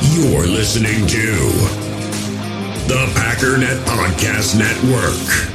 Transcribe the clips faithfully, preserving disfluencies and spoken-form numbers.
You're listening to the Packernet Podcast Network.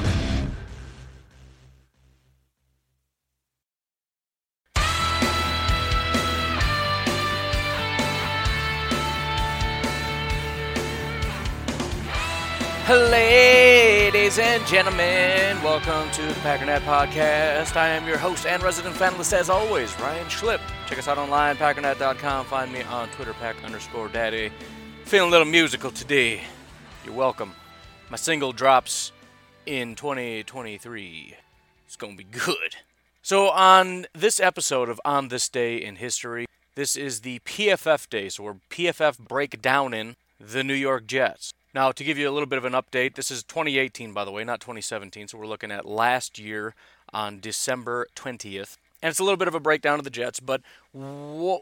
Ladies and gentlemen, welcome to the Packernet Podcast. I am your host and resident fanalist, as always, Ryan Schlipp. Check us out online, packernet dot com. Find me on Twitter, pack underscore daddy. Feeling a little musical today. You're welcome. My single drops in twenty twenty-three. It's going to be good. So on this episode of On This Day in History, this is the P F F Day, so we're P F F breakdowning the New York Jets. Now, to give you a little bit of an update, this is twenty eighteen, by the way, not twenty seventeen, so we're looking at last year on December twentieth. And it's a little bit of a breakdown of the Jets, but wh-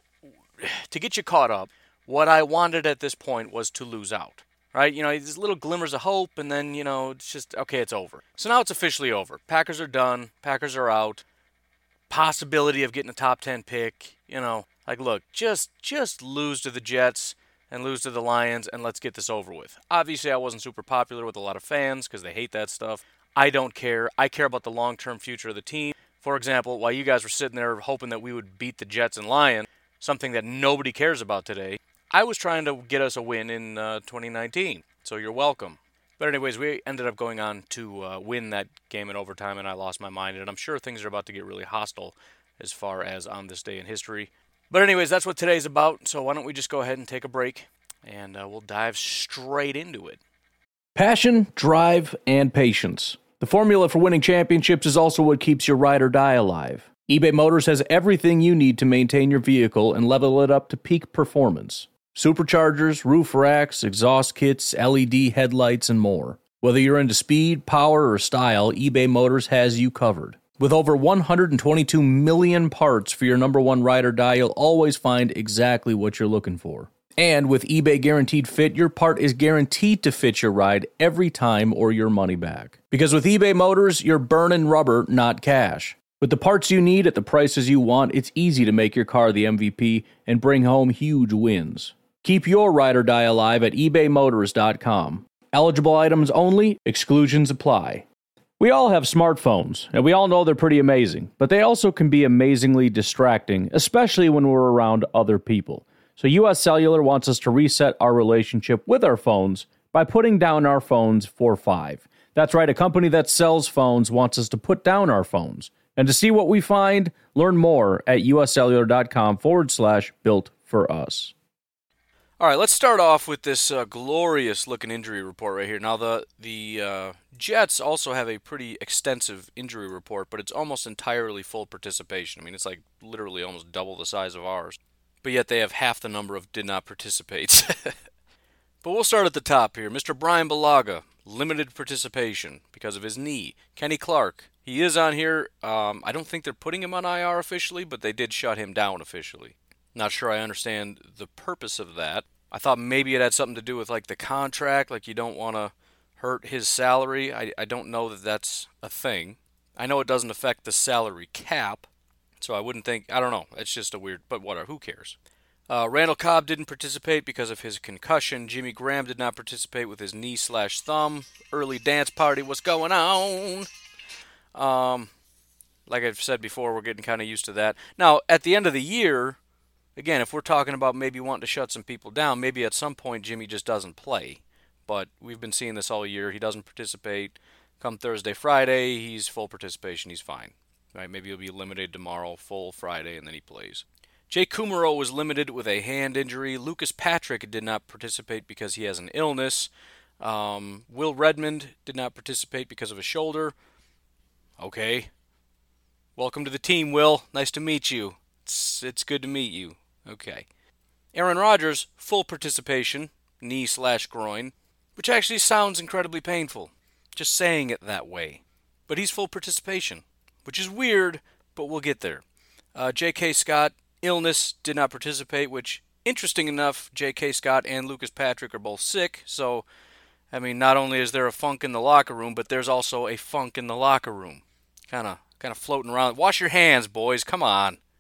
to get you caught up, what I wanted at this point was to lose out, right? You know, there's little glimmers of hope, and then, you know, it's just, okay, it's over. So now it's officially over. Packers are done. Packers are out. Possibility of getting a top ten pick, you know. Like, look, just just lose to the Jets and lose to the Lions, and let's get this over with. Obviously, I wasn't super popular with a lot of fans because they hate that stuff. I don't care. I care about the long-term future of the team. For example, while you guys were sitting there hoping that we would beat the Jets and Lions, something that nobody cares about today, I was trying to get us a win in uh, twenty nineteen, so you're welcome. But anyways, we ended up going on to uh, win that game in overtime, and I lost my mind, and I'm sure things are about to get really hostile as far as On This Day in History. But anyways, that's what today's about, so why don't we just go ahead and take a break, and uh, we'll dive straight into it. Passion, drive, and patience. The formula for winning championships is also what keeps your ride or die alive. eBay Motors has everything you need to maintain your vehicle and level it up to peak performance. Superchargers, roof racks, exhaust kits, L E D headlights, and more. Whether you're into speed, power, or style, eBay Motors has you covered. With over one hundred twenty-two million parts for your number one ride or die, you'll always find exactly what you're looking for. And with eBay Guaranteed Fit, your part is guaranteed to fit your ride every time or your money back. Because with eBay Motors, you're burning rubber, not cash. With the parts you need at the prices you want, it's easy to make your car the M V P and bring home huge wins. Keep your ride or die alive at ebay motors dot com. Eligible items only, exclusions apply. We all have smartphones, and we all know they're pretty amazing, but they also can be amazingly distracting, especially when we're around other people. So U S Cellular wants us to reset our relationship with our phones by putting down our phones for five. That's right, a company that sells phones wants us to put down our phones. And to see what we find, learn more at uscellular.com forward slash built for us. All right, let's start off with this uh, glorious-looking injury report right here. Now, the the uh, Jets also have a pretty extensive injury report, but it's almost entirely full participation. I mean, it's like literally almost double the size of ours. But yet they have half the number of did not participate. But we'll start at the top here. Mister Brian Bulaga, limited participation because of his knee. Kenny Clark, he is on here. Um, I don't think they're putting him on I R officially, but they did shut him down officially. Not sure I understand the purpose of that. I thought maybe it had something to do with like the contract, like you don't want to hurt his salary. I, I don't know that that's a thing. I know it doesn't affect the salary cap. So I wouldn't think, I don't know, it's just a weird, but whatever, who cares? Uh, Randall Cobb didn't participate because of his concussion. Jimmy Graham did not participate with his knee slash thumb. Early dance party, what's going on? Um, like I've said before, we're getting kind of used to that. Now, at the end of the year, again, if we're talking about maybe wanting to shut some people down, maybe at some point Jimmy just doesn't play. But we've been seeing this all year. He doesn't participate. Come Thursday, Friday, he's full participation, he's fine. Right, maybe he'll be limited tomorrow, full Friday, and then he plays. Jake Kumaro was limited with a hand injury. Lucas Patrick did not participate because he has an illness. Um, Will Redmond did not participate because of a shoulder. Okay. Welcome to the team, Will. Nice to meet you. It's, it's good to meet you. Okay. Aaron Rodgers, full participation, knee slash groin, which actually sounds incredibly painful. Just saying it that way. But he's full participation. Which is weird, but we'll get there. Uh, J K. Scott, illness, did not participate, which, interesting enough, J K. Scott and Lucas Patrick are both sick, so, I mean, not only is there a funk in the locker room, but there's also a funk in the locker room. Kind of kind of floating around. Wash your hands, boys, come on.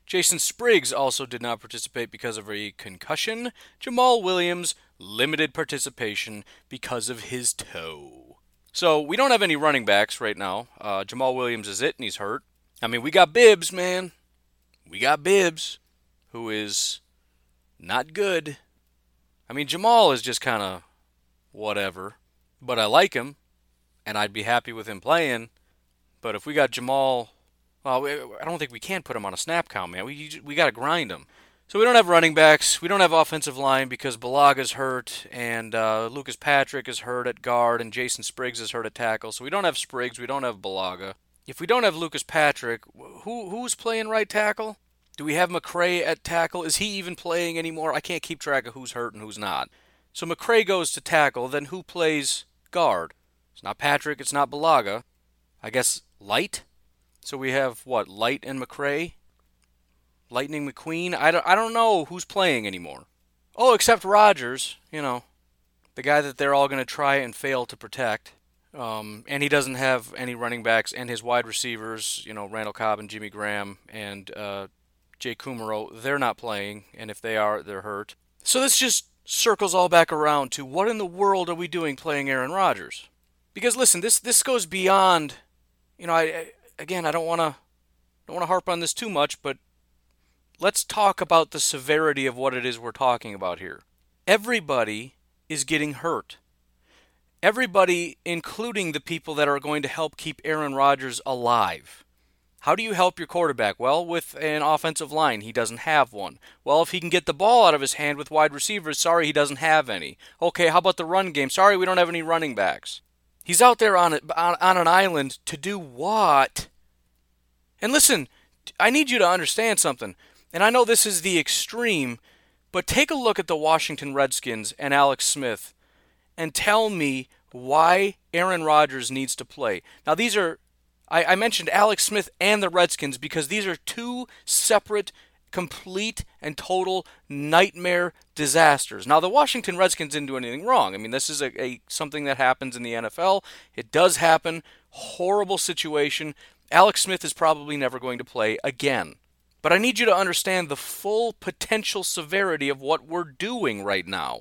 Jason Spriggs also did not participate because of a concussion. Jamal Williams, limited participation because of his toe. So we don't have any running backs right now. Uh, Jamal Williams is it, and he's hurt. I mean, we got Bibbs, man. We got Bibbs, who is not good. I mean, Jamal is just kind of whatever. But I like him, and I'd be happy with him playing. But if we got Jamal... Well, I don't think we can put him on a snap count, man. We we got to grind him. So we don't have running backs. We don't have offensive line because Balaga's hurt, and uh, Lucas Patrick is hurt at guard, and Jason Spriggs is hurt at tackle. So we don't have Spriggs. We don't have Balaga. If we don't have Lucas Patrick, who who's playing right tackle? Do we have McCray at tackle? Is he even playing anymore? I can't keep track of who's hurt and who's not. So McCray goes to tackle. Then who plays guard? It's not Patrick. It's not Balaga. I guess Light? So we have, what, Light and McCray? Lightning McQueen? I don't, I don't know who's playing anymore. Oh, except Rodgers, you know, the guy that they're all going to try and fail to protect. Um, and he doesn't have any running backs, and his wide receivers, you know, Randall Cobb and Jimmy Graham and uh, Jay Kumaro, they're not playing, and if they are, they're hurt. So this just circles all back around to what in the world are we doing playing Aaron Rodgers? Because listen, this this goes beyond, you know, I, I again, I don't want to don't want to harp on this too much, but let's talk about the severity of what it is we're talking about here. Everybody is getting hurt. Everybody, including the people that are going to help keep Aaron Rodgers alive. How do you help your quarterback? Well, with an offensive line. He doesn't have one. Well, if he can get the ball out of his hand with wide receivers, sorry, he doesn't have any. Okay, how about the run game? Sorry, we don't have any running backs. He's out there on, a, on, on an island to do what? And listen, I need you to understand something. And I know this is the extreme, but take a look at the Washington Redskins and Alex Smith and tell me why Aaron Rodgers needs to play. Now, these are, I, I mentioned Alex Smith and the Redskins because these are two separate, complete, and total nightmare disasters. Now, the Washington Redskins didn't do anything wrong. I mean, this is a, a something that happens in the N F L. It does happen. Horrible situation. Alex Smith is probably never going to play again. But I need you to understand the full potential severity of what we're doing right now.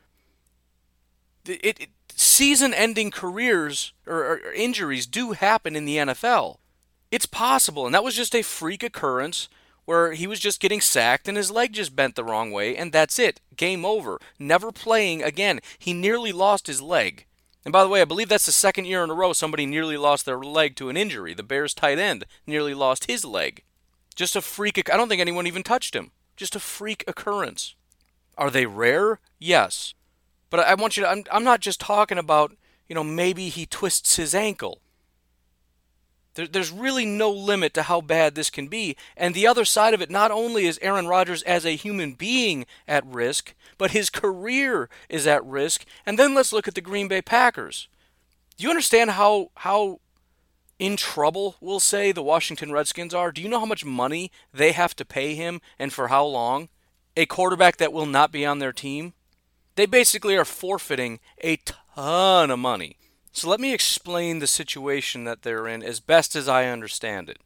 It, it, season-ending careers or, or injuries do happen in the N F L. It's possible, and that was just a freak occurrence where he was just getting sacked and his leg just bent the wrong way, and that's it. Game over. Never playing again. He nearly lost his leg. And by the way, I believe that's the second year in a row somebody nearly lost their leg to an injury. The Bears tight end nearly lost his leg. Just a freak. I don't think anyone even touched him. Just a freak occurrence. Are they rare? Yes. But I want you to, I'm, I'm not just talking about, you know, maybe he twists his ankle. There, there's really no limit to how bad this can be. And the other side of it, not only is Aaron Rodgers as a human being at risk, but his career is at risk. And then let's look at the Green Bay Packers. Do you understand how, how in trouble, we'll say, the Washington Redskins are? Do you know how much money they have to pay him and for how long? A quarterback that will not be on their team? They basically are forfeiting a ton of money. So let me explain the situation that they're in as best as I understand it.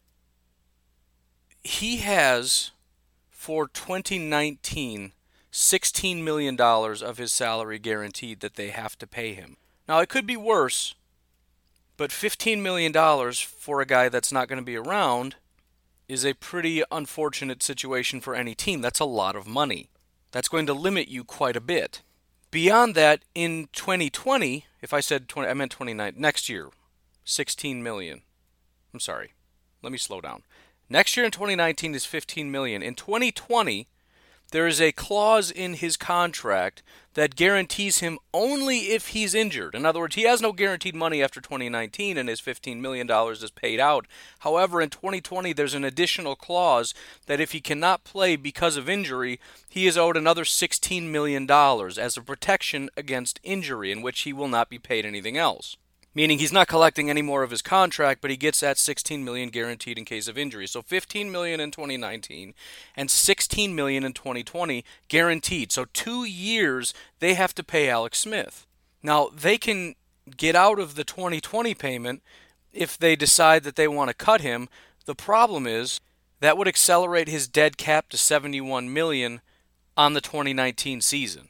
He has, for twenty nineteen, sixteen million dollars of his salary guaranteed that they have to pay him. Now, it could be worse, but fifteen million dollars for a guy that's not going to be around is a pretty unfortunate situation for any team. That's a lot of money. That's going to limit you quite a bit. Beyond that, in twenty twenty, if I said twenty, I meant twenty-nine, next year, sixteen million dollars. I'm sorry. Let me slow down. Next year in twenty nineteen is fifteen million dollars. In twenty twenty, there is a clause in his contract that guarantees him only if he's injured. In other words, he has no guaranteed money after twenty nineteen and his fifteen million dollars is paid out. However, in twenty twenty, there's an additional clause that if he cannot play because of injury, he is owed another sixteen million dollars as a protection against injury, in which he will not be paid anything else. Meaning he's not collecting any more of his contract, but he gets that sixteen million dollars guaranteed in case of injury. So fifteen million dollars in twenty nineteen and sixteen million dollars in twenty twenty guaranteed. So two years they have to pay Alex Smith. Now, they can get out of the twenty twenty payment if they decide that they want to cut him. The problem is That would accelerate his dead cap to seventy-one million dollars on the twenty nineteen season.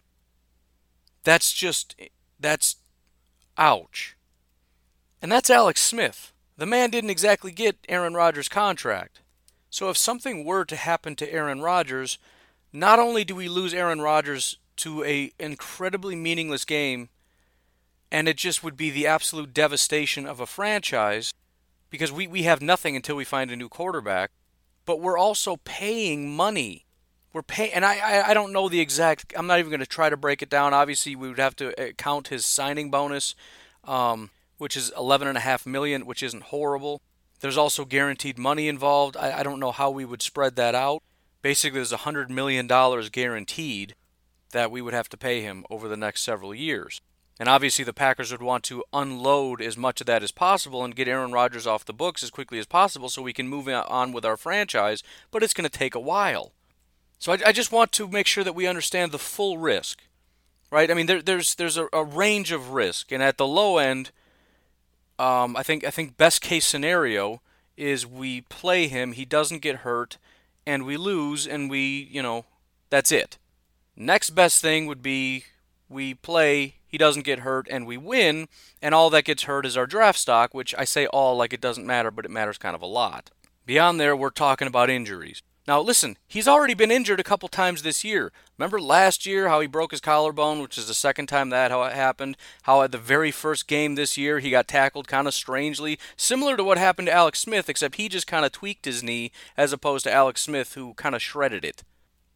That's just, that's, ouch. And that's Alex Smith. The man didn't exactly get Aaron Rodgers' contract. So if something were to happen to Aaron Rodgers, not only do we lose Aaron Rodgers to an incredibly meaningless game, and it just would be the absolute devastation of a franchise, because we, we have nothing until we find a new quarterback, but we're also paying money. We're paying, and I, I, I don't know the exact, I'm not even going to try to break it down. Obviously, we would have to count his signing bonus, um, which is eleven point five million dollars, which isn't horrible. There's also guaranteed money involved. I, I don't know how we would spread that out. Basically, there's one hundred million dollars guaranteed that we would have to pay him over the next several years. And obviously the Packers would want to unload as much of that as possible and get Aaron Rodgers off the books as quickly as possible so we can move on with our franchise, but it's going to take a while. So I, I just want to make sure that we understand the full risk, right? I mean, there, there's there's a, a range of risk, and at the low end, um, I think I think best case scenario is we play him, he doesn't get hurt, and we lose, and we, you know, that's it. Next best thing would be we play, he doesn't get hurt, and we win, and all that gets hurt is our draft stock, which I say all like it doesn't matter, but it matters kind of a lot. Beyond there, we're talking about injuries. Now listen, he's already been injured a couple times this year. Remember last year how he broke his collarbone, which is the second time that how it happened? How at the very first game this year he got tackled kind of strangely, similar to what happened to Alex Smith, except he just kind of tweaked his knee as opposed to Alex Smith who kind of shredded it.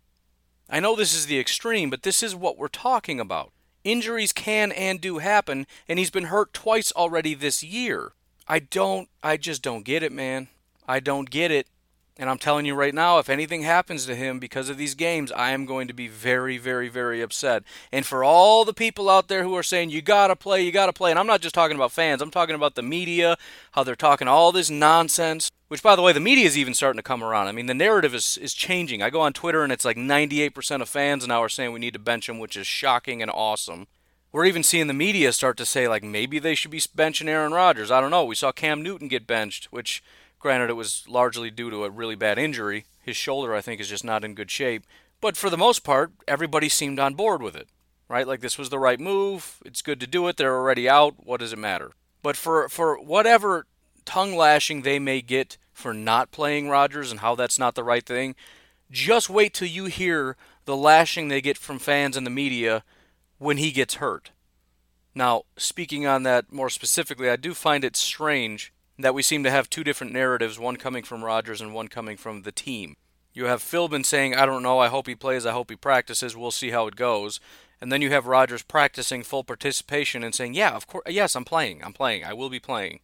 I know this is the extreme, but this is what we're talking about. Injuries can and do happen, and he's been hurt twice already this year. I don't, I just don't get it, man. I don't get it. And I'm telling you right now, if anything happens to him because of these games, I am going to be very, very, very upset. And for all the people out there who are saying, you got to play, you got to play, and I'm not just talking about fans, I'm talking about the media, how they're talking all this nonsense, which, by the way, the media is even starting to come around. I mean, the narrative is, is changing. I go on Twitter, and it's like ninety-eight percent of fans now are saying we need to bench him, which is shocking and awesome. We're even seeing the media start to say, like, maybe they should be benching Aaron Rodgers. I don't know. We saw Cam Newton get benched, which... Granted, it was largely due to a really bad injury. His shoulder, I think, is just not in good shape. But for the most part, everybody seemed on board with it, right? Like, this was the right move. It's good to do it. They're already out. What does it matter? But for, for whatever tongue lashing they may get for not playing Rodgers and how that's not the right thing, just wait till you hear the lashing they get from fans and the media when he gets hurt. Now, speaking on that more specifically, I do find it strange that we seem to have two different narratives, one coming from Rodgers and one coming from the team. You have Philbin saying, I don't know, I hope he plays, I hope he practices, we'll see how it goes. And then you have Rodgers practicing full participation and saying, yeah, of course, yes, I'm playing, I'm playing, I will be playing.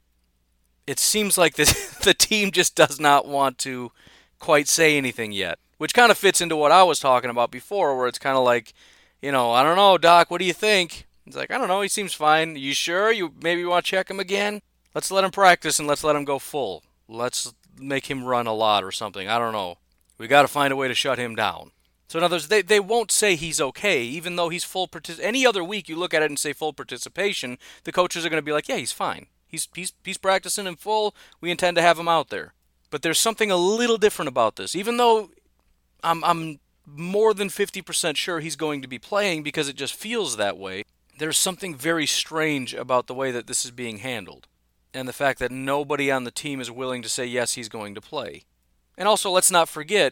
It seems like the, the team just does not want to quite say anything yet, which kind of fits into what I was talking about before, where it's kind of like, you know, I don't know, Doc, what do you think? It's like, I don't know, he seems fine. You sure? You maybe want to check him again? Let's let him practice and let's let him go full. Let's make him run a lot or something. I don't know. We got to find a way to shut him down. So in other words, they, they won't say he's okay, even though he's full partic- Any other week you look at it and say full participation, the coaches are going to be like, yeah, he's fine. He's, he's, he's practicing in full. We intend to have him out there. But there's something a little different about this. Even though I'm, I'm more than fifty percent sure he's going to be playing because it just feels that way, there's something very strange about the way that this is being handled. And the fact that nobody on the team is willing to say, yes, he's going to play. And also, let's not forget,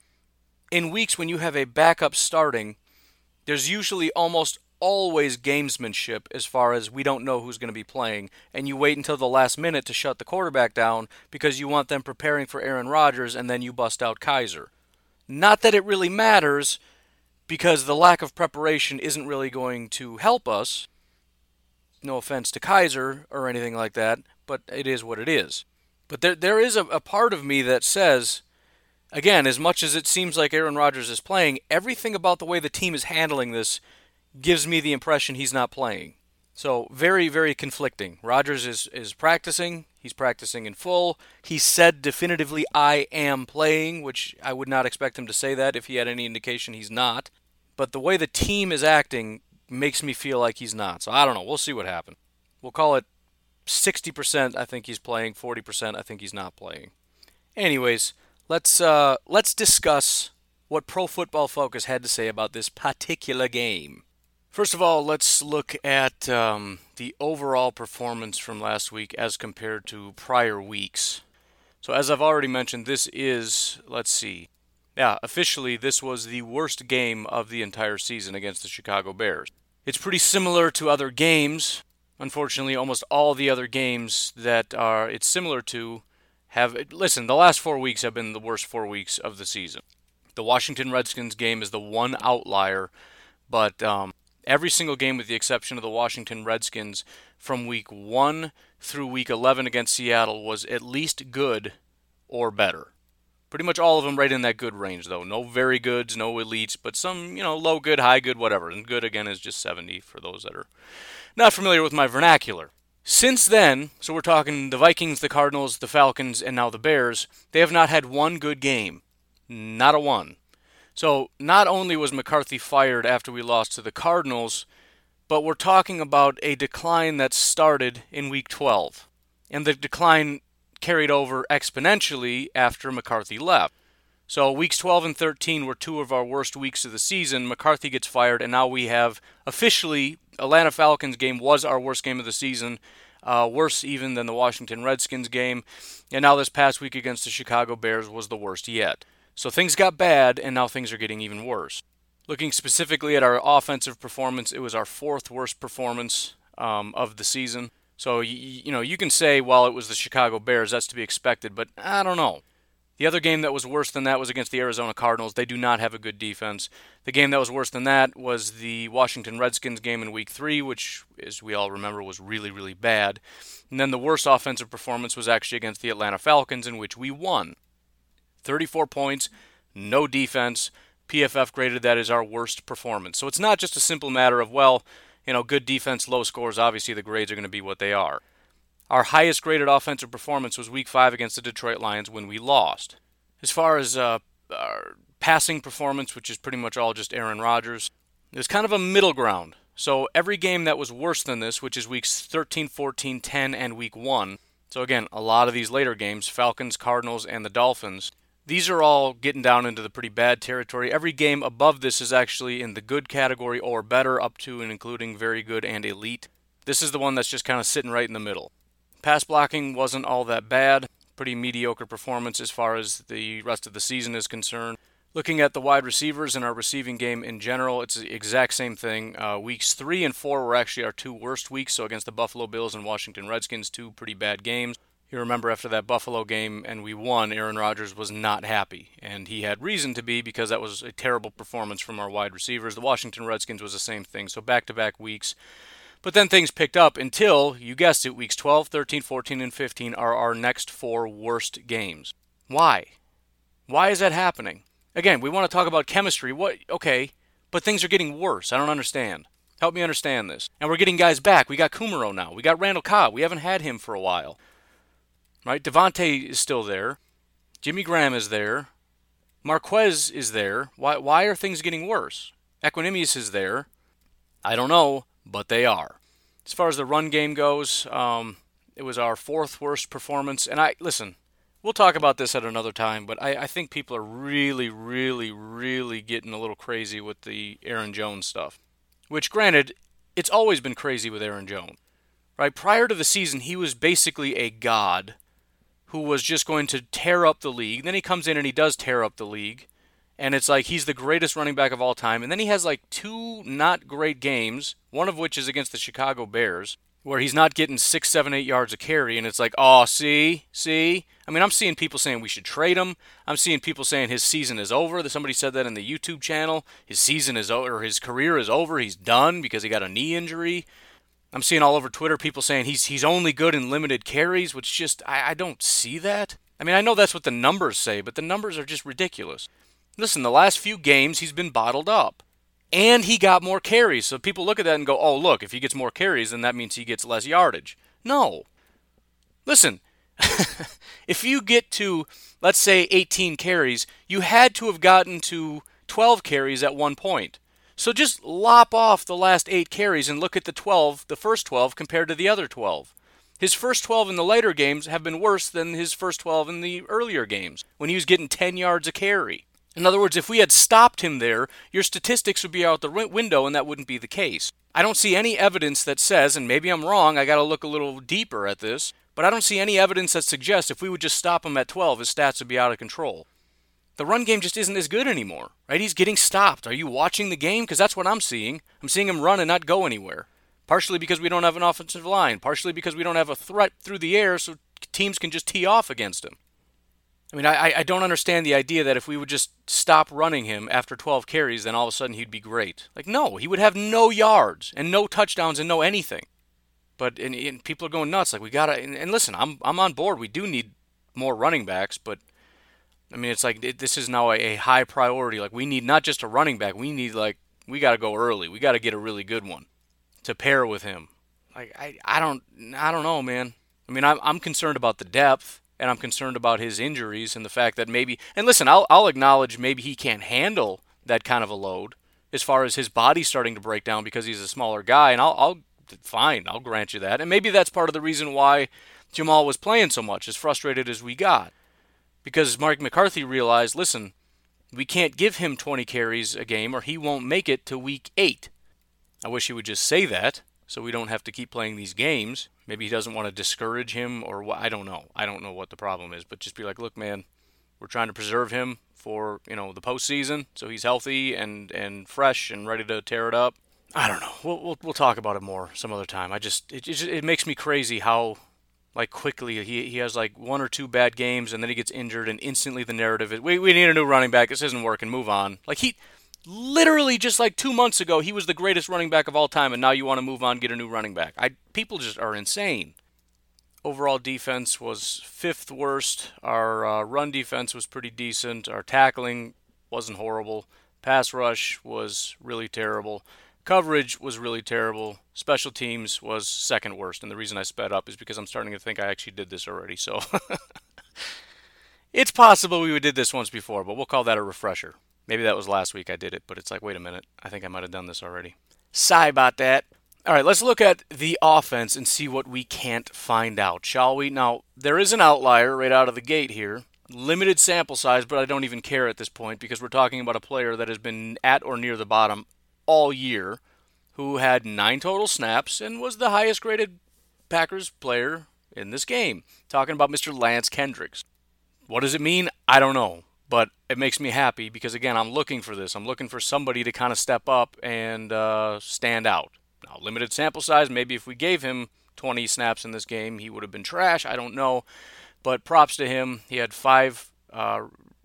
in weeks when you have a backup starting, there's usually almost always gamesmanship as far as we don't know who's going to be playing, and you wait until the last minute to shut the quarterback down because you want them preparing for Aaron Rodgers, and then you bust out Kaiser. Not that it really matters, because the lack of preparation isn't really going to help us. No offense to Kaiser or anything like that, but it is what it is. But there there is a, a part of me that says, again, as much as it seems like Aaron Rodgers is playing, everything about the way the team is handling this gives me the impression he's not playing. So very, very conflicting. Rodgers is, is practicing. He's practicing in full. He said definitively, I am playing, which I would not expect him to say that if he had any indication he's not. But the way the team is acting makes me feel like he's not. So I don't know. We'll see what happens. We'll call it sixty percent I think he's playing, forty percent I think he's not playing. Anyways, let's uh, let's discuss what Pro Football Focus had to say about this particular game. First of all, let's look at um, the overall performance from last week as compared to prior weeks. So as I've already mentioned, this is, let's see, yeah, officially this was the worst game of the entire season against the Chicago Bears. It's pretty similar to other games. Unfortunately, almost all the other games that are it's similar to have, listen, the last four weeks have been the worst four weeks of the season. The Washington Redskins game is the one outlier, but um, every single game with the exception of the Washington Redskins from week one through week eleven against Seattle was at least good or better. Pretty much all of them right in that good range, though. No very goods, no elites, but some, you know, low good, high good, whatever. And good, again, is just seventy for those that are not familiar with my vernacular. Since then, so we're talking the Vikings, the Cardinals, the Falcons, and now the Bears, they have not had one good game. Not a one. So not only was McCarthy fired after we lost to the Cardinals, but we're talking about a decline that started in week twelve. And the decline carried over exponentially after McCarthy left. So weeks twelve and thirteen were two of our worst weeks of the season. McCarthy gets fired, and now we have officially Atlanta Falcons game was our worst game of the season, uh, worse even than the Washington Redskins game. And now this past week against the Chicago Bears was the worst yet. So things got bad, and now things are getting even worse. Looking specifically at our offensive performance, it was our fourth worst performance um, of the season. So, you, you know, you can say, well, it was the Chicago Bears, that's to be expected, but I don't know. The other game that was worse than that was against the Arizona Cardinals. They do not have a good defense. The game that was worse than that was the Washington Redskins game in week three, which, as we all remember, was really, really bad. And then the worst offensive performance was actually against the Atlanta Falcons, in which we won. thirty-four points, no defense. P F F graded that as our worst performance. So it's not just a simple matter of, well, you know, good defense, low scores, obviously the grades are going to be what they are. Our highest graded offensive performance was week five against the Detroit Lions when we lost. As far as uh, our passing performance, which is pretty much all just Aaron Rodgers, there's kind of a middle ground. So every game that was worse than this, which is weeks thirteen, fourteen, ten, and week one, so again, a lot of these later games, Falcons, Cardinals, and the Dolphins, these are all getting down into the pretty bad territory. Every game above this is actually in the good category or better, up to and including very good and elite. This is the one that's just kind of sitting right in the middle. Pass blocking wasn't all that bad. Pretty mediocre performance as far as the rest of the season is concerned. Looking at the wide receivers and our receiving game in general, it's the exact same thing. Uh, weeks three and four were actually our two worst weeks, so against the Buffalo Bills and Washington Redskins, two pretty bad games. You remember after that Buffalo game and we won, Aaron Rodgers was not happy, and he had reason to be because that was a terrible performance from our wide receivers. The Washington Redskins was the same thing, so back-to-back weeks. But then things picked up until, you guessed it, weeks twelve, thirteen, fourteen, and fifteen are our next four worst games. Why? Why is that happening? Again, we want to talk about chemistry. What? Okay, but things are getting worse. I don't understand. Help me understand this. And we're getting guys back. We got Kumaro now. We got Randall Cobb. We haven't had him for a while. Right? Devontae is still there. Jimmy Graham is there. Marquez is there. Why, why are things getting worse? Equanimeous is there. I don't know, but they are. As far as the run game goes, um, it was our fourth worst performance. And I listen, we'll talk about this at another time, but I, I think people are really, really, really getting a little crazy with the Aaron Jones stuff. Which, granted, it's always been crazy with Aaron Jones. Right? Prior to the season, he was basically a god who was just going to tear up the league. Then he comes in and he does tear up the league. And it's like he's the greatest running back of all time. And then he has like two not great games, one of which is against the Chicago Bears, where he's not getting six, seven, eight yards a carry. And it's like, oh, see, see? I mean, I'm seeing people saying we should trade him. I'm seeing people saying his season is over. Somebody said that in the YouTube channel. His season is over, or his career is over. He's done because he got a knee injury. I'm seeing all over Twitter people saying he's he's only good in limited carries, which just, I, I don't see that. I mean, I know that's what the numbers say, but the numbers are just ridiculous. Listen, the last few games he's been bottled up. And he got more carries. So people look at that and go, oh, look, if he gets more carries, then that means he gets less yardage. No. Listen, if you get to, let's say, eighteen carries, you had to have gotten to twelve carries at one point. So just lop off the last eight carries and look at the twelve, the first twelve compared to the other twelve. His first twelve in the later games have been worse than his first twelve in the earlier games, when he was getting ten yards a carry. In other words, if we had stopped him there, your statistics would be out the window, and that wouldn't be the case. I don't see any evidence that says, and maybe I'm wrong, I got to look a little deeper at this, but I don't see any evidence that suggests if we would just stop him at twelve, his stats would be out of control. The run game just isn't as good anymore, right? He's getting stopped. Are you watching the game? Because that's what I'm seeing. I'm seeing him run and not go anywhere. Partially because we don't have an offensive line. Partially because we don't have a threat through the air so teams can just tee off against him. I mean, I, I don't understand the idea that if we would just stop running him after twelve carries, then all of a sudden he'd be great. Like, no, he would have no yards and no touchdowns and no anything. But and, and people are going nuts. Like, we got to, and, and listen, I'm I'm on board. We do need more running backs, but I mean, it's like it, this is now a, a high priority. Like, we need not just a running back. We need, like, we got to go early. We got to get a really good one to pair with him. Like, I, I don't I don't know, man. I mean, I'm I'm concerned about the depth, and I'm concerned about his injuries and the fact that maybe, and listen, I'll I'll acknowledge maybe he can't handle that kind of a load as far as his body starting to break down because he's a smaller guy, and I'll I'll fine, I'll grant you that. And maybe that's part of the reason why Jamal was playing so much, as frustrated as we got. Because Mike McCarthy realized, listen, we can't give him twenty carries a game or he won't make it to week eight. I wish he would just say that so we don't have to keep playing these games. Maybe he doesn't want to discourage him or what. I don't know. I don't know what the problem is, but just be like, look, man, we're trying to preserve him for, you know, the postseason so he's healthy and, and fresh and ready to tear it up. I don't know. We'll we'll, we'll talk about it more some other time. I just it, it just it makes me crazy how like quickly he he has like one or two bad games and then he gets injured and instantly the narrative is we we need a new running back. This isn't working. Move on. Like he literally just like two months ago he was the greatest running back of all time and now you want to move on, get a new running back. I people just are insane. Overall defense was fifth worst. Our uh, run defense was pretty decent. Our tackling wasn't horrible. Pass rush was really terrible. Coverage was really terrible. Special teams was second worst. And the reason I sped up is because I'm starting to think I actually did this already. So it's possible we did this once before, but we'll call that a refresher. Maybe that was last week I did it, but it's like, wait a minute. I think I might have done this already. Sigh about that. All right, let's look at the offense and see what we can't find out, shall we? Now, there is an outlier right out of the gate here. Limited sample size, but I don't even care at this point because we're talking about a player that has been at or near the bottom all year, who had nine total snaps and was the highest graded Packers player in this game. Talking about Mister Lance Kendricks. What does it mean? I don't know, but it makes me happy because, again, I'm looking for this. I'm looking for somebody to kind of step up and uh, stand out. Now, limited sample size, maybe if we gave him twenty snaps in this game, he would have been trash. I don't know, but props to him. He had five uh,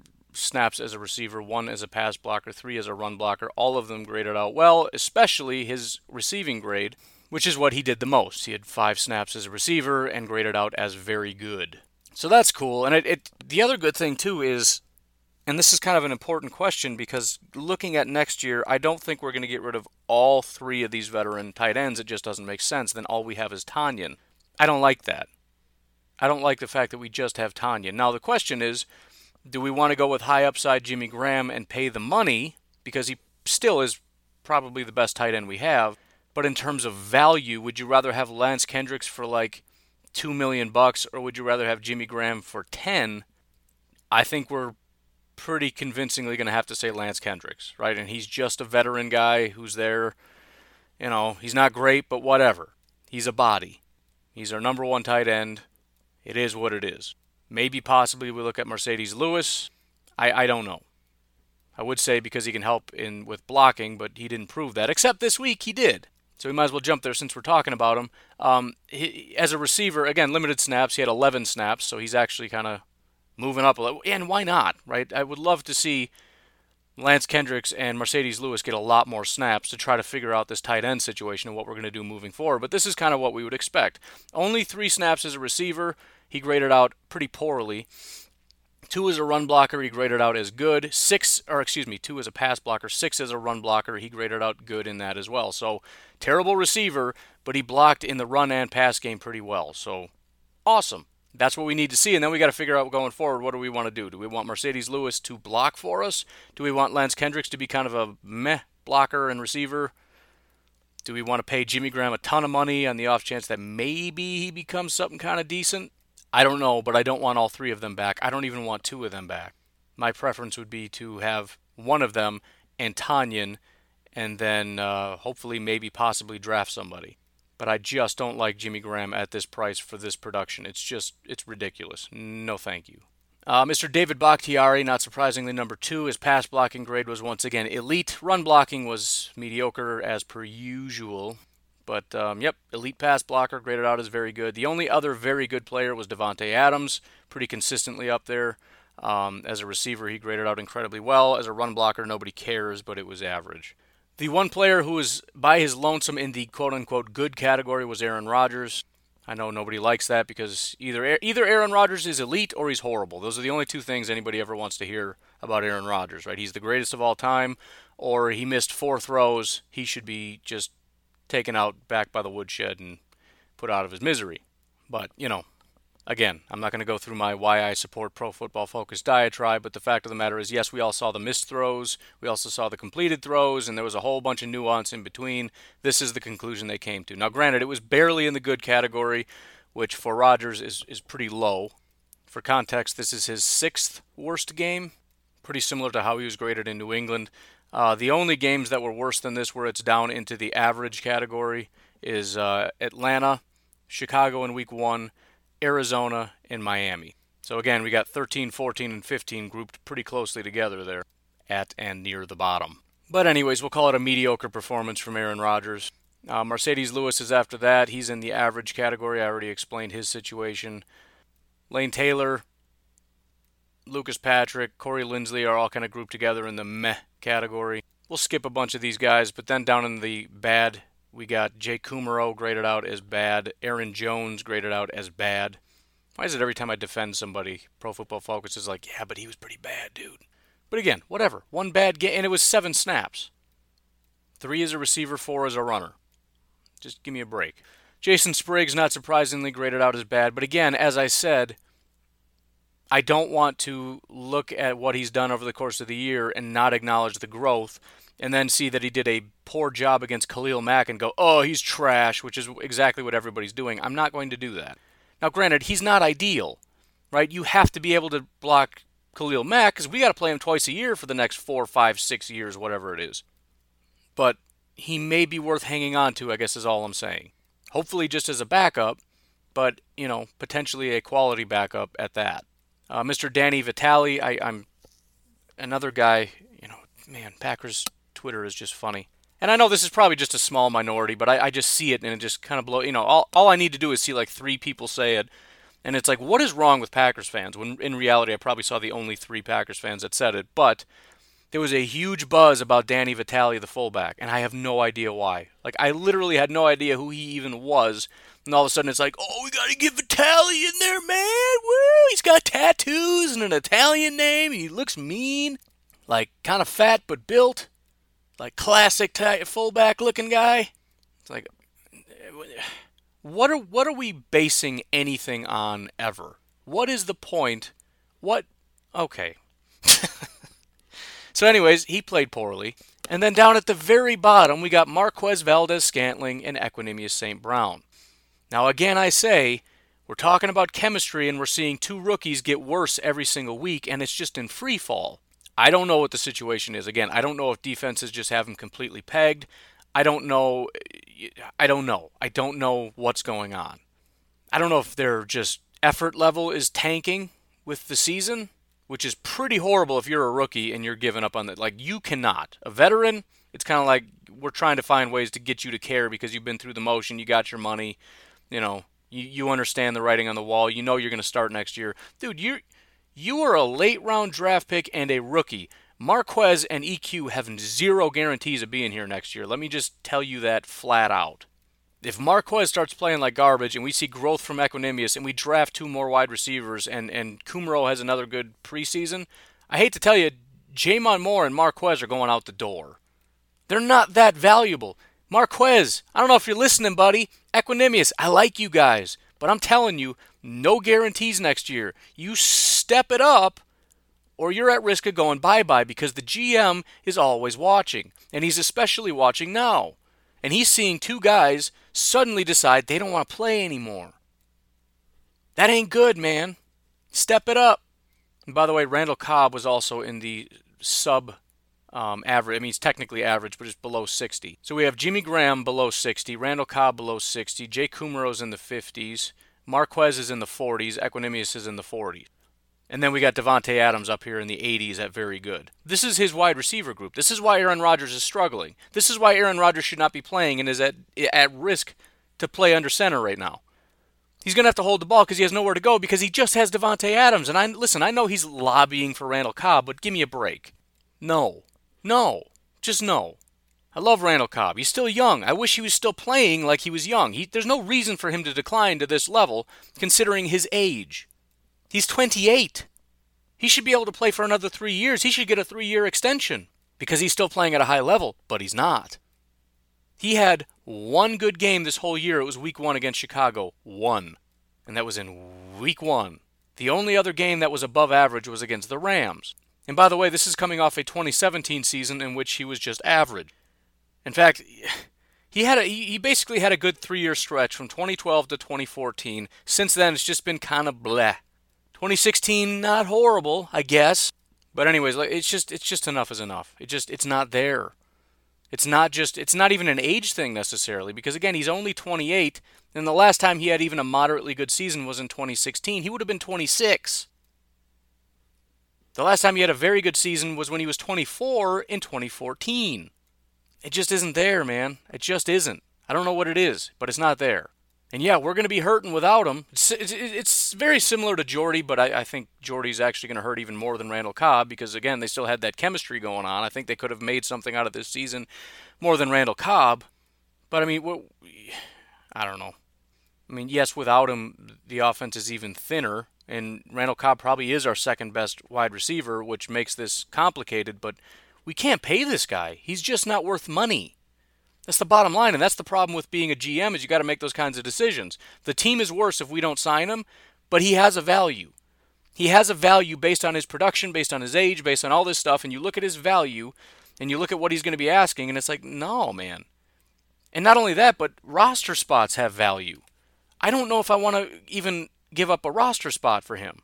snaps as a receiver, one as a pass blocker, three as a run blocker. All of them graded out well, especially his receiving grade, which is what he did the most. He had five snaps as a receiver and graded out as very good. So that's cool. And it, it the other good thing, too, is, and this is kind of an important question because looking at next year, I don't think we're going to get rid of all three of these veteran tight ends. It just doesn't make sense. Then all we have is Tonyan. I don't like that. I don't like the fact that we just have Tonyan. Now, the question is, do we want to go with high upside Jimmy Graham and pay the money because he still is probably the best tight end we have? But in terms of value, would you rather have Lance Kendricks for like two million bucks, or would you rather have Jimmy Graham for ten? I think we're pretty convincingly going to have to say Lance Kendricks, right? And he's just a veteran guy who's there. You know, he's not great, but whatever. He's a body. He's our number one tight end. It is what it is. Maybe possibly we look at Mercedes Lewis. I, I don't know. I would say because he can help in with blocking, but he didn't prove that. Except this week he did. So we might as well jump there since we're talking about him. Um, he, as a receiver, again, limited snaps. He had eleven snaps, so he's actually kind of moving up a little. And why not, right? I would love to see Lance Kendricks and Mercedes Lewis get a lot more snaps to try to figure out this tight end situation and what we're going to do moving forward. But this is kind of what we would expect. Only three snaps as a receiver. He graded out pretty poorly. Two as a run blocker, he graded out as good. Six, or excuse me, two as a pass blocker. Six as a run blocker, he graded out good in that as well. So, terrible receiver, but he blocked in the run and pass game pretty well. So, awesome. That's what we need to see, and then we got to figure out going forward, what do we want to do? Do we want Mercedes Lewis to block for us? Do we want Lance Kendricks to be kind of a meh blocker and receiver? Do we want to pay Jimmy Graham a ton of money on the off chance that maybe he becomes something kind of decent? I don't know, but I don't want all three of them back. I don't even want two of them back. My preference would be to have one of them and Tanyan, and then uh, hopefully maybe possibly draft somebody. But I just don't like Jimmy Graham at this price for this production. It's just, it's ridiculous. No thank you. Uh, Mister David Bakhtiari, not surprisingly, number two. His pass blocking grade was once again elite. Run blocking was mediocre as per usual. But, um, yep, elite pass blocker, graded out as very good. The only other very good player was Devontae Adams, pretty consistently up there. Um, as a receiver, he graded out incredibly well. As a run blocker, nobody cares, but it was average. The one player who was by his lonesome in the quote-unquote good category was Aaron Rodgers. I know nobody likes that because either either Aaron Rodgers is elite or he's horrible. Those are the only two things anybody ever wants to hear about Aaron Rodgers, right? He's the greatest of all time, or he missed four throws. He should be just taken out back by the woodshed and put out of his misery. But, you know, again, I'm not going to go through my why I support Pro Football Focus diatribe, but the fact of the matter is, yes, we all saw the missed throws, we also saw the completed throws, and there was a whole bunch of nuance in between. This is the conclusion they came to. Now, granted, it was barely in the good category, which for Rodgers is, is pretty low. For context, this is his sixth worst game, pretty similar to how he was graded in New England. Uh, the only games that were worse than this, where it's down into the average category, is uh, Atlanta, Chicago in week one, Arizona, and Miami. So again, we got thirteen, fourteen, and fifteen grouped pretty closely together there at and near the bottom. But anyways, we'll call it a mediocre performance from Aaron Rodgers. Uh, Mercedes Lewis is after that. He's in the average category. I already explained his situation. Lane Taylor, Lucas Patrick, Corey Linsley are all kind of grouped together in the meh category. We'll skip a bunch of these guys, but then down in the bad, we got Jake Kumaro graded out as bad. Aaron Jones graded out as bad. Why is it every time I defend somebody, Pro Football Focus is like, yeah, but he was pretty bad, dude. But again, whatever. One bad game, and it was seven snaps. Three as a receiver, four as a runner. Just give me a break. Jason Spriggs, not surprisingly, graded out as bad. But again, as I said, I don't want to look at what he's done over the course of the year and not acknowledge the growth, and then see that he did a poor job against Khalil Mack and go, oh, he's trash, which is exactly what everybody's doing. I'm not going to do that. Now, granted, he's not ideal, right? You have to be able to block Khalil Mack because we got to play him twice a year for the next four, five, six years, whatever it is. But he may be worth hanging on to, I guess is all I'm saying. Hopefully just as a backup, but, you know, potentially a quality backup at that. Uh, Mister Danny Vitale, I, I'm another guy, you know, man, Packers Twitter is just funny. And I know this is probably just a small minority, but I, I just see it and it just kind of blow, you know, all, all I need to do is see like three people say it. And it's like, what is wrong with Packers fans? When in reality, I probably saw the only three Packers fans that said it. But there was a huge buzz about Danny Vitale, the fullback, and I have no idea why. Like, I literally had no idea who he even was. And all of a sudden, it's like, oh, we got to get Vitale in there, man. Woo! He's got tattoos and an Italian name, and he looks mean. Like, kind of fat but built. Like, classic t- fullback-looking guy. It's like, what are what are we basing anything on ever? What is the point? What? Okay. So anyways, he played poorly. And then down at the very bottom, we got Marquez Valdes-Scantling and Equanimeous Saint Brown. Now again, I say, we're talking about chemistry and we're seeing two rookies get worse every single week, and it's just in free fall. I don't know what the situation is. Again, I don't know if defenses just have him completely pegged. I don't know. I don't know. I don't know what's going on. I don't know if their just effort level is tanking with the season, which is pretty horrible if you're a rookie and you're giving up on that. Like, you cannot. A veteran, it's kind of like we're trying to find ways to get you to care because you've been through the motion, you got your money, you know, you, you understand the writing on the wall, you know you're going to start next year. Dude, you're, you are a late-round draft pick and a rookie. Marquez and E Q have zero guarantees of being here next year. Let me just tell you that flat out. If Marquez starts playing like garbage and we see growth from Equanimeous and we draft two more wide receivers and, and Kumaro has another good preseason, I hate to tell you, J'Mon Moore and Marquez are going out the door. They're not that valuable. Marquez, I don't know if you're listening, buddy. Equanimeous, I like you guys, but I'm telling you, no guarantees next year. You step it up or you're at risk of going bye-bye because the G M is always watching, and he's especially watching now. And he's seeing two guys suddenly decide they don't want to play anymore. That ain't good, man. Step it up. And by the way, Randall Cobb was also in the sub um, average. I mean, he's technically average, but it's below sixty. So we have Jimmy Graham below sixty, Randall Cobb below sixty, Jay Kumerow's in the fifties, Marquez is in the forties, Equanimeous is in the forties. And then we got Davante Adams up here in the eighties at very good. This is his wide receiver group. This is why Aaron Rodgers is struggling. This is why Aaron Rodgers should not be playing and is at at risk to play under center right now. He's going to have to hold the ball because he has nowhere to go because he just has Davante Adams. And I listen, I know he's lobbying for Randall Cobb, but give me a break. No. No. Just no. I love Randall Cobb. He's still young. I wish he was still playing like he was young. He, there's no reason for him to decline to this level considering his age. He's twenty-eight. He should be able to play for another three years. He should get a three-year extension because he's still playing at a high level, but he's not. He had one good game this whole year. It was week one against Chicago. One. And that was in week one. The only other game that was above average was against the Rams. And by the way, this is coming off a twenty seventeen season in which he was just average. In fact, he had a, he basically had a good three-year stretch from twenty twelve to twenty fourteen. Since then, it's just been kind of bleh. twenty sixteen, not horrible, I guess. But anyways, it's just it's just enough is enough. It just it's not there. It's not just it's not even an age thing necessarily because again, he's only twenty-eight and the last time he had even a moderately good season was in twenty sixteen. He would have been twenty-six. The last time he had a very good season was when he was twenty-four in twenty fourteen. It just isn't there, man. It just isn't. I don't know what it is, but it's not there. And yeah, we're going to be hurting without him. It's, it's, it's very similar to Jordy, but I, I think Jordy's actually going to hurt even more than Randall Cobb because, again, they still had that chemistry going on. I think they could have made something out of this season more than Randall Cobb. But, I mean, what, I don't know. I mean, yes, without him, the offense is even thinner, and Randall Cobb probably is our second-best wide receiver, which makes this complicated, but we can't pay this guy. He's just not worth money. That's the bottom line, and that's the problem with being a G M is you got to make those kinds of decisions. The team is worse if we don't sign him, but he has a value. He has a value based on his production, based on his age, based on all this stuff, and you look at his value, and you look at what he's going to be asking, and it's like, no, man. And not only that, but roster spots have value. I don't know if I want to even give up a roster spot for him.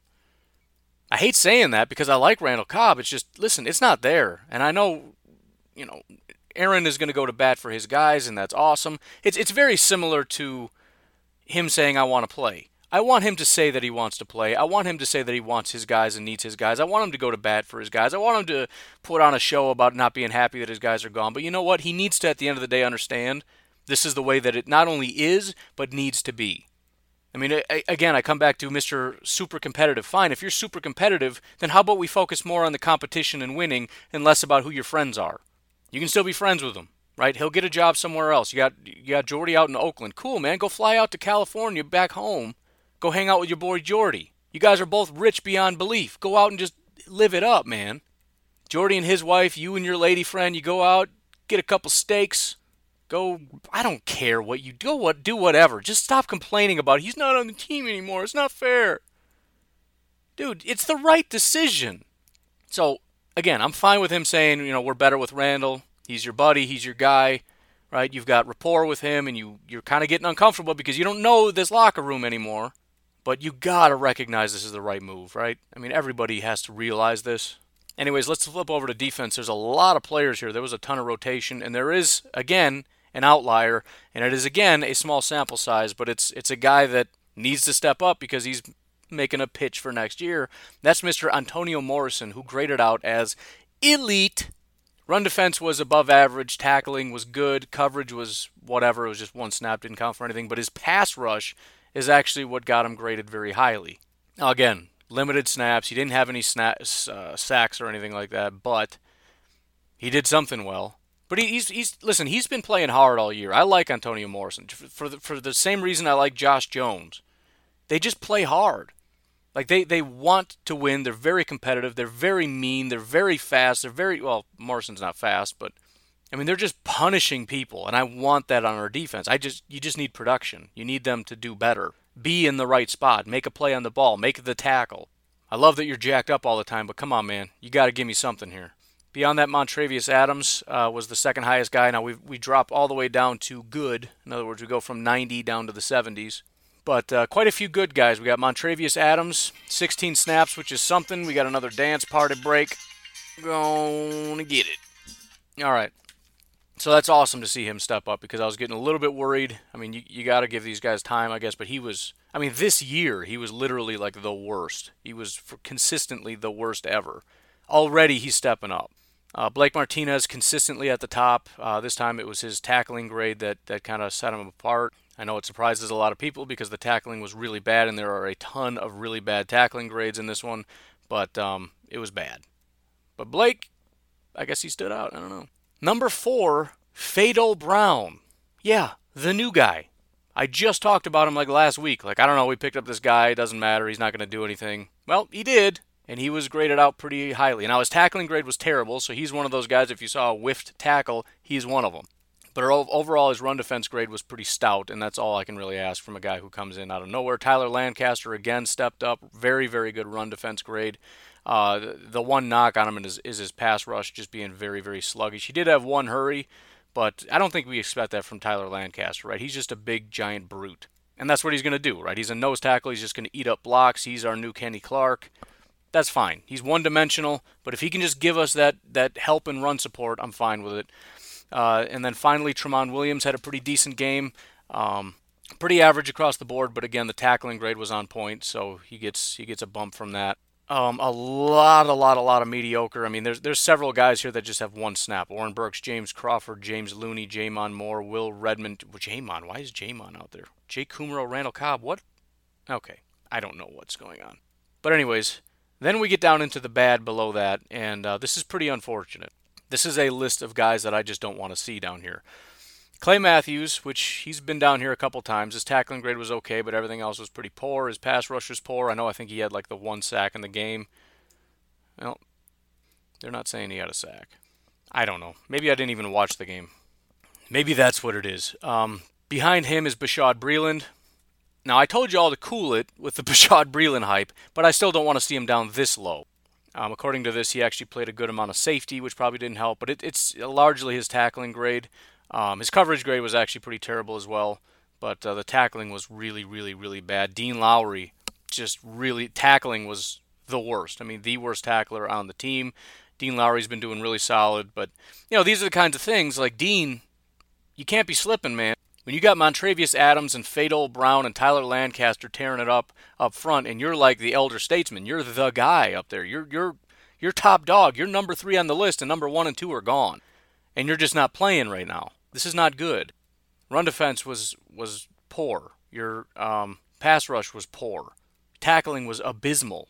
I hate saying that because I like Randall Cobb. It's just, listen, it's not there. And I know, you know, Aaron is going to go to bat for his guys, and that's awesome. It's it's very similar to him saying, I want to play. I want him to say that he wants to play. I want him to say that he wants his guys and needs his guys. I want him to go to bat for his guys. I want him to put on a show about not being happy that his guys are gone. But you know what? He needs to, at the end of the day, understand this is the way that it not only is, but needs to be. I mean, I, again, I come back to Mister Super Competitive. Fine, if you're super competitive, then how about we focus more on the competition and winning and less about who your friends are? You can still be friends with him, right? He'll get a job somewhere else. You got you got Jordy out in Oakland. Cool, man. Go fly out to California, back home. Go hang out with your boy Jordy. You guys are both rich beyond belief. Go out and just live it up, man. Jordy and his wife, you and your lady friend, you go out, get a couple steaks. Go, I don't care what you do, what do whatever. Just stop complaining about he's not on the team anymore. It's not fair. Dude, it's the right decision. So, again, I'm fine with him saying, you know, we're better with Randall. He's your buddy. He's your guy, right? You've got rapport with him, and you, you're kind of getting uncomfortable because you don't know this locker room anymore. But you got to recognize this is the right move, right? I mean, everybody has to realize this. Anyways, let's flip over to defense. There's a lot of players here. There was a ton of rotation, and there is, again, an outlier, and it is, again, a small sample size, but it's it's a guy that needs to step up because he's making a pitch for next year. That's Mister Antonio Morrison, who graded out as elite. Run defense was above average. Tackling was good. Coverage was whatever. It was just one snap, didn't count for anything. But his pass rush is actually what got him graded very highly. Now, again, limited snaps. He didn't have any sna- uh, sacks or anything like that, but he did something well. But he, he's he's listen. He's been playing hard all year. I like Antonio Morrison for the, for the same reason I like Josh Jones. They just play hard. Like, they, they want to win. They're very competitive. They're very mean. They're very fast. They're very, well, Morrison's not fast, but, I mean, they're just punishing people, and I want that on our defense. I just, you just need production. You need them to do better. Be in the right spot. Make a play on the ball. Make the tackle. I love that you're jacked up all the time, but come on, man. You got to give me something here. Beyond that, Montravius Adams uh, was the second highest guy. Now we we drop all the way down to good. In other words, we go from ninety down to the seventies. But uh, quite a few good guys. We got Montravius Adams, sixteen snaps, which is something. We got another dance party break. Gonna get it. All right. So that's awesome to see him step up because I was getting a little bit worried. I mean, you, you got to give these guys time, I guess. But he was, I mean, this year, he was literally like the worst. He was for consistently the worst ever. Already he's stepping up. Uh, Blake Martinez consistently at the top. Uh, this time it was his tackling grade that, that kind of set him apart. I know it surprises a lot of people because the tackling was really bad, and there are a ton of really bad tackling grades in this one, but um, it was bad. But Blake, I guess he stood out. I don't know. Number four, Fado Brown. Yeah, the new guy. I just talked about him like last week. Like, I don't know, we picked up this guy. It doesn't matter. He's not going to do anything. Well, he did. And he was graded out pretty highly. Now, his tackling grade was terrible, so he's one of those guys, if you saw a whiffed tackle, he's one of them. But overall, his run defense grade was pretty stout, and that's all I can really ask from a guy who comes in out of nowhere. Tyler Lancaster, again, stepped up. Very, very good run defense grade. Uh, the, the one knock on him is, is his pass rush just being very, very sluggish. He did have one hurry, but I don't think we expect that from Tyler Lancaster, right? He's just a big, giant brute. And that's what he's going to do, right? He's a nose tackle. He's just going to eat up blocks. He's our new Kenny Clark. That's fine. He's one-dimensional, but if he can just give us that, that help and run support, I'm fine with it. Uh, and then finally, Tramon Williams had a pretty decent game. Um, pretty average across the board, but again, the tackling grade was on point, so he gets he gets a bump from that. Um, a lot, a lot, a lot of mediocre. I mean, there's there's several guys here that just have one snap. Oren Burks, James Crawford, James Looney, Jamon Moore, Will Redmond. Well, Jamon, why is Jamon out there? Jay Kumaro, Randall Cobb, what? Okay, I don't know what's going on. But anyways, then we get down into the bad below that, and uh, this is pretty unfortunate. This is a list of guys that I just don't want to see down here. Clay Matthews, which he's been down here a couple times. His tackling grade was okay, but everything else was pretty poor. His pass rush was poor. I know I think he had like the one sack in the game. Well, they're not saying he had a sack. I don't know. Maybe I didn't even watch the game. Maybe that's what it is. Um, behind him is Bashaud Breeland. Now, I told you all to cool it with the Bashaud Breeland hype, but I still don't want to see him down this low. Um, according to this, he actually played a good amount of safety, which probably didn't help, but it, it's largely his tackling grade. Um, his coverage grade was actually pretty terrible as well, but uh, the tackling was really, really, really bad. Dean Lowry, just really, tackling was the worst. I mean, the worst tackler on the team. Dean Lowry's been doing really solid, but, you know, these are the kinds of things, like Dean, you can't be slipping, man. When you got Montravius Adams and Fado Brown and Tyler Lancaster tearing it up up front, and you're like the elder statesman, you're the guy up there. You're you're you're top dog. You're number three on the list, and number one and two are gone, and you're just not playing right now. This is not good. Run defense was was poor. Your um, pass rush was poor. Tackling was abysmal.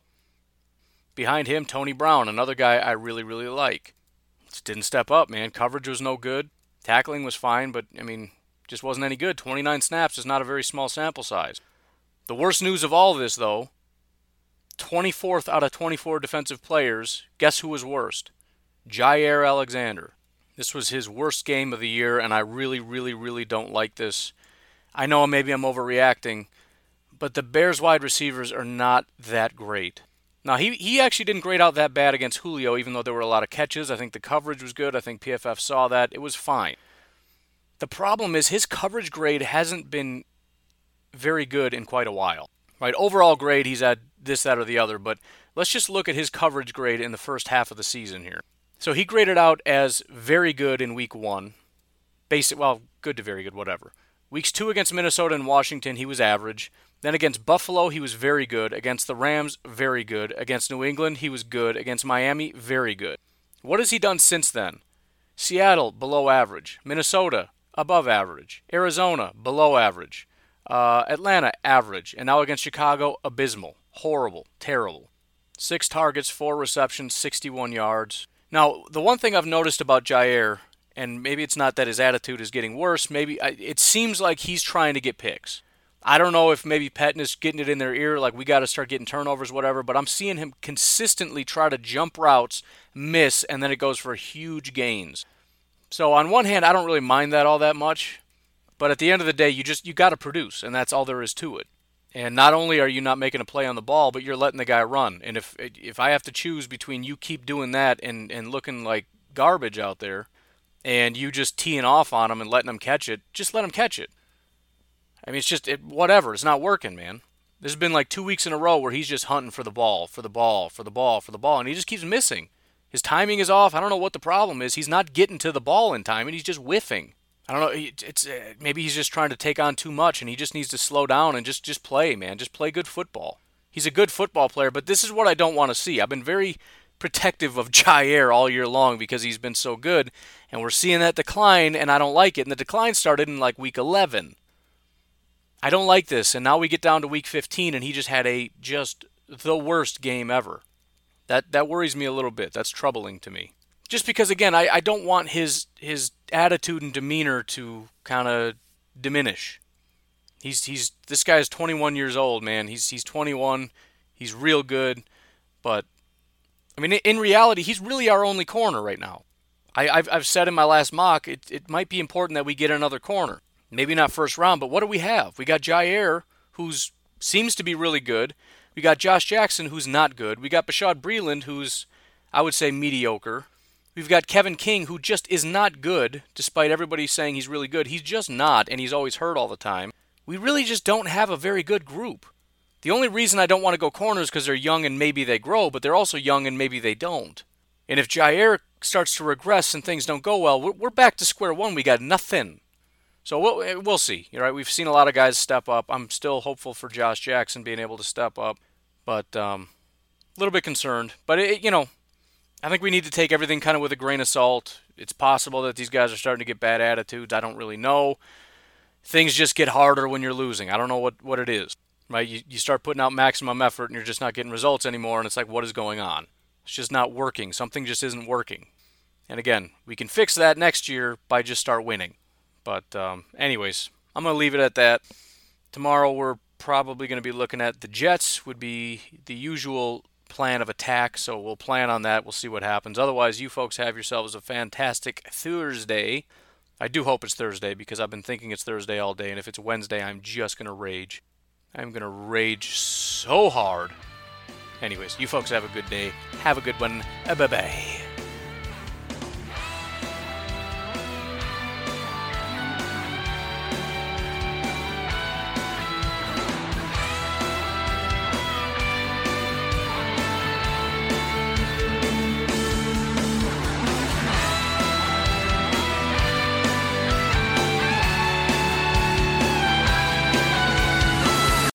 Behind him, Tony Brown, another guy I really really like. Just didn't step up, man. Coverage was no good. Tackling was fine, but I mean, just wasn't any good. twenty-nine snaps is not a very small sample size. The worst news of all of this, though, twenty-fourth out of twenty-four defensive players, guess who was worst? Jaire Alexander. This was his worst game of the year, and I really, really, really don't like this. I know maybe I'm overreacting, but the Bears wide receivers are not that great. Now, he, he actually didn't grade out that bad against Julio, even though there were a lot of catches. I think the coverage was good. I think P F F saw that. It was fine. The problem is his coverage grade hasn't been very good in quite a while. Right? Overall grade, he's at this, that, or the other, but let's just look at his coverage grade in the first half of the season here. So he graded out as very good in week one. Basic, well, good to very good, whatever. Weeks two against Minnesota and Washington, he was average. Then against Buffalo, he was very good. Against the Rams, very good. Against New England, he was good. Against Miami, very good. What has he done since then? Seattle, below average. Minnesota, above average. Arizona, below average. Uh, Atlanta, average. And now against Chicago, abysmal. Horrible. Terrible. Six targets, four receptions, sixty-one yards. Now, the one thing I've noticed about Jaire, and maybe it's not that his attitude is getting worse, maybe it seems like he's trying to get picks. I don't know if maybe Pettine is getting it in their ear, like we got to start getting turnovers, whatever, but I'm seeing him consistently try to jump routes, miss, and then it goes for huge gains. So on one hand, I don't really mind that all that much, but at the end of the day, you just you got to produce, and that's all there is to it. And not only are you not making a play on the ball, but you're letting the guy run. And if if I have to choose between you keep doing that and, and looking like garbage out there, and you just teeing off on him and letting him catch it, just let him catch it. I mean, it's just, it, whatever. It's not working, man. There's been like two weeks in a row where he's just hunting for the ball, for the ball, for the ball, for the ball, and he just keeps missing. His timing is off. I don't know what the problem is. He's not getting to the ball in time, and he's just whiffing. I don't know. It's uh, maybe he's just trying to take on too much, and he just needs to slow down and just, just play, man. Just play good football. He's a good football player, but this is what I don't want to see. I've been very protective of Jaire all year long because he's been so good, and we're seeing that decline, and I don't like it. And the decline started in like week eleven. I don't like this, and now we get down to week fifteen, and he just had a just the worst game ever. That that worries me a little bit. That's troubling to me. Just because, again, I, I don't want his his attitude and demeanor to kind of diminish. He's he's this guy is twenty-one years old, man. He's he's twenty-one. He's real good, but I mean, in reality, he's really our only corner right now. I, I've I've said in my last mock, it it might be important that we get another corner. Maybe not first round, but what do we have? We got Jaire, who's seems to be really good. We got Josh Jackson, who's not good. We got Bashaud Breeland, who's, I would say, mediocre. We've got Kevin King, who just is not good, despite everybody saying he's really good. He's just not, and he's always hurt all the time. We really just don't have a very good group. The only reason I don't want to go corners is because they're young and maybe they grow, but they're also young and maybe they don't. And if Jaire starts to regress and things don't go well, we're back to square one. We got nothing. So we'll, we'll see. You're right. We've seen a lot of guys step up. I'm still hopeful for Josh Jackson being able to step up, but um, a little bit concerned. But, it, you know, I think we need to take everything kind of with a grain of salt. It's possible that these guys are starting to get bad attitudes. I don't really know. Things just get harder when you're losing. I don't know what, what it is. Right? You, you start putting out maximum effort and you're just not getting results anymore, and it's like, what is going on? It's just not working. Something just isn't working. And again, we can fix that next year by just start winning. But um, anyways, I'm going to leave it at that. Tomorrow we're probably going to be looking at the Jets would be the usual plan of attack, so we'll plan on that. We'll see what happens. Otherwise, you folks have yourselves a fantastic Thursday. I do hope it's Thursday because I've been thinking it's Thursday all day, and if it's Wednesday, I'm just going to rage. I'm going to rage so hard. Anyways, you folks have a good day. Have a good one. Bye-bye.